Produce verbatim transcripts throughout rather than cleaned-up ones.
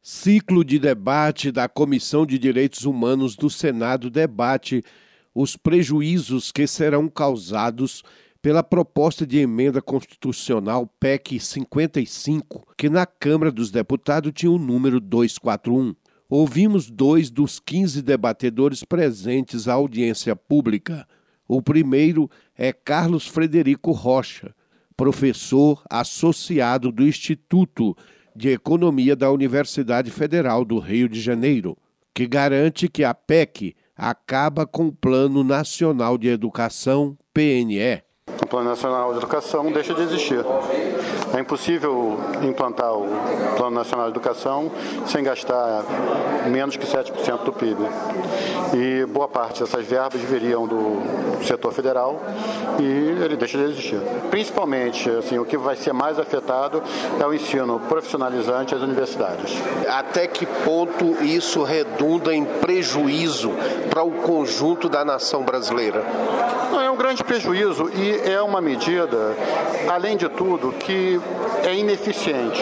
Ciclo de debate da Comissão de Direitos Humanos do Senado debate os prejuízos que serão causados pela proposta de emenda constitucional P E C cinquenta e cinco, que na Câmara dos Deputados tinha o número duzentos e quarenta e um. Ouvimos dois dos quinze debatedores presentes à audiência pública. O primeiro é Carlos Frederico Rocha, professor associado do Instituto de Economia da Universidade Federal do Rio de Janeiro, que garante que a P E C acaba com o Plano Nacional de Educação, P N E. O Plano Nacional de Educação deixa de existir. É impossível implantar o Plano Nacional de Educação sem gastar menos que sete por cento do P I B. E boa parte dessas verbas viriam do setor federal e ele deixa de existir. Principalmente, assim, o que vai ser mais afetado é o ensino profissionalizante às universidades. Até que ponto isso redunda em prejuízo para o conjunto da nação brasileira? Não, é um grande prejuízo e é uma medida, além de tudo, que é ineficiente.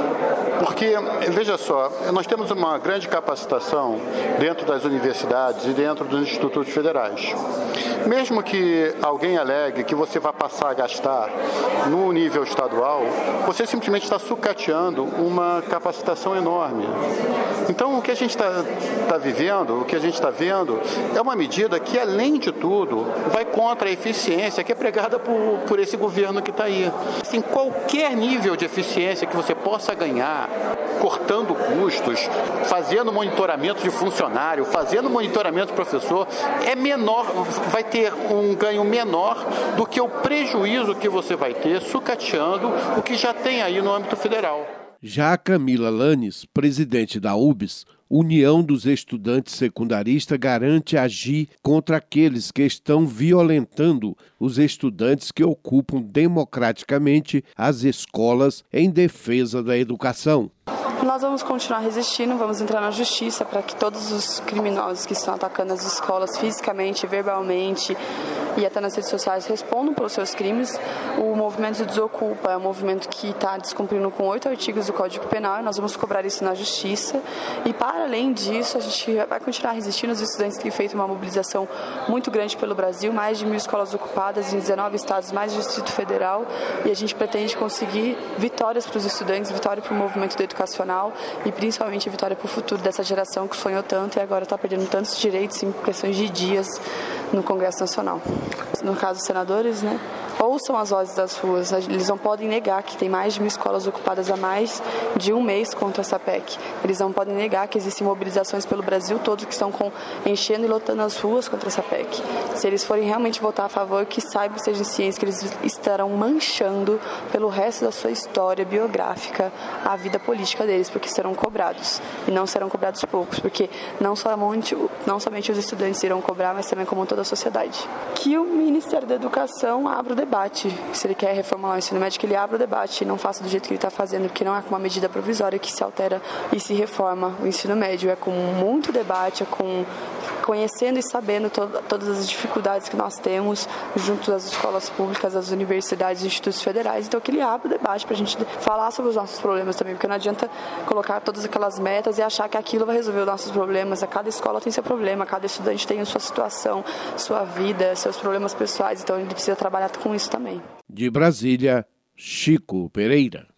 Porque, veja só, nós temos uma grande capacitação dentro das universidades e dentro dos institutos federais. Mesmo que alguém alegue que você vai passar a gastar no nível estadual, você simplesmente está sucateando uma capacitação enorme. Então, o que a gente está tá vivendo, o que a gente está vendo, é uma medida que, além de tudo, vai contra a eficiência que é pregada por, por esse governo que está aí. Assim, qualquer nível de eficiência que você possa ganhar, cortando custos, fazendo monitoramento de funcionário, fazendo monitoramento de professor, é menor, vai ter um ganho menor do que o prejuízo que você vai ter sucateando o que já tem aí no âmbito federal. Já a Camila Lanes, presidente da U B S, União dos Estudantes Secundaristas, garante agir contra aqueles que estão violentando os estudantes que ocupam democraticamente as escolas em defesa da educação. Nós vamos continuar resistindo, vamos entrar na justiça para que todos os criminosos que estão atacando as escolas fisicamente, verbalmente e até nas redes sociais respondam pelos seus crimes. O movimento Desocupa é um movimento que está descumprindo com oito artigos do Código Penal e nós vamos cobrar isso na justiça. E para além disso, a gente vai continuar resistindo. Os estudantes têm feito uma mobilização muito grande pelo Brasil, mais de mil escolas ocupadas em dezenove estados, mais do Distrito Federal, e a gente pretende conseguir vitórias para os estudantes, vitória para o movimento educacional e principalmente vitória para o futuro dessa geração que sonhou tanto e agora está perdendo tantos direitos em questões de dias no Congresso Nacional. No caso dos senadores, né, ouçam as vozes das ruas. Eles não podem negar que tem mais de mil escolas ocupadas há mais de um mês contra essa P E C. Eles não podem negar que existem mobilizações pelo Brasil todo que estão com, enchendo e lotando as ruas contra essa P E C. Se eles forem realmente votar a favor, que saibam, sejam cientes que eles estarão manchando pelo resto da sua história biográfica a vida política deles, porque serão cobrados. E não serão cobrados poucos, porque não somente, não somente os estudantes irão cobrar, mas também como toda a sociedade. Que o Ministério da Educação abra o debate. Se ele quer reformular o ensino médio, que ele abra o debate e não faça do jeito que ele está fazendo, porque não é com uma medida provisória que se altera e se reforma o ensino médio. É com muito debate, é com conhecendo e sabendo to- todas as dificuldades que nós temos junto das escolas públicas, das universidades e institutos federais. Então, que ele abra o debate para a gente falar sobre os nossos problemas também, porque não adianta colocar todas aquelas metas e achar que aquilo vai resolver os nossos problemas. A cada escola tem seu problema, cada estudante tem a sua situação, sua vida, seus problemas pessoais. Então, ele precisa trabalhar com isso também. De Brasília, Chico Pereira.